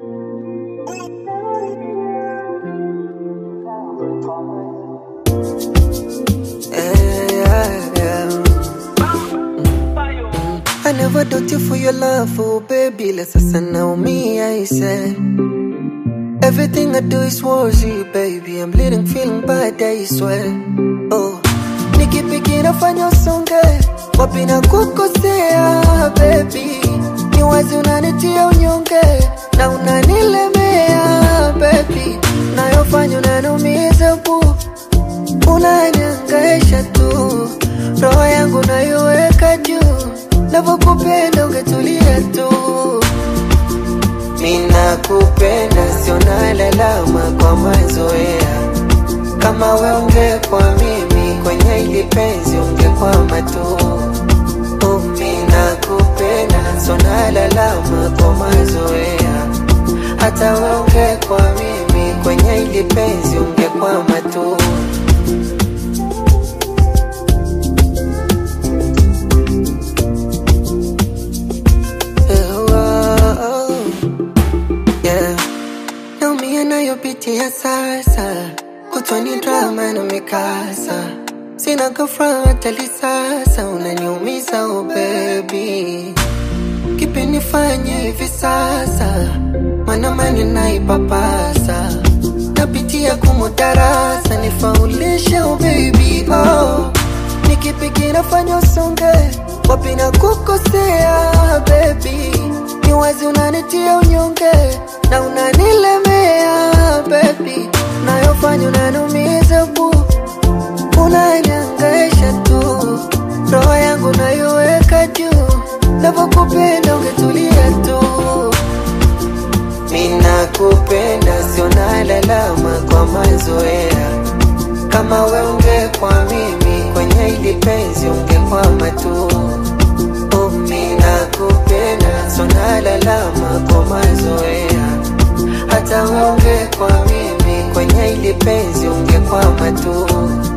I never doubt you for your love, oh baby. Let's know me, I said. Everything I do is worth it, baby. I'm bleeding, feeling bad, I swear. Oh, nikipiki nafanya songe, wapi na kukosea, baby. Ni wazi unanitia unyonge, na unanilemea, baby. Nayofanya unanumiza bu, unaniangaisha tu. Roho yangu naiweka juu, navokupenda ungetulia tu. Mina kupenda sio nalalama kwa mazoea. Kama we ungekuwa mimi kwenye hili penzi ungekwama tu. Mina kupenda sio nalalama kwa mazoea. Hata we ungekuwa mimi kwenye hili penzi ungekwama tu. Nayopitia sasa, kutwani drama na mikasa. Sina girlfriend tali sasa, unaniumiza oh baby. Kipi nifanye hivi sasa, mana mani naipapasa. Napitia kumudarasa, nifaulishe oh baby oh. Nikipiki nafanya usonge, wapi na kukosea baby. Ni wazi unanitia unyonge, na unanilemea baby. Nayofanya unanumiza bu, unaniangaisha tu. Roho yangu naiweka juu, navokupenda ungetulia tu. Mina kupenda sio nalalama kwa mazoea. Kama we ungekuwa mimi kwenye hili penzi ungekwama tu. Mina kupenda sio nalalama kwa mazoea. Hata we ungekuwa mimi kwenye hili penzi ungekwama tu.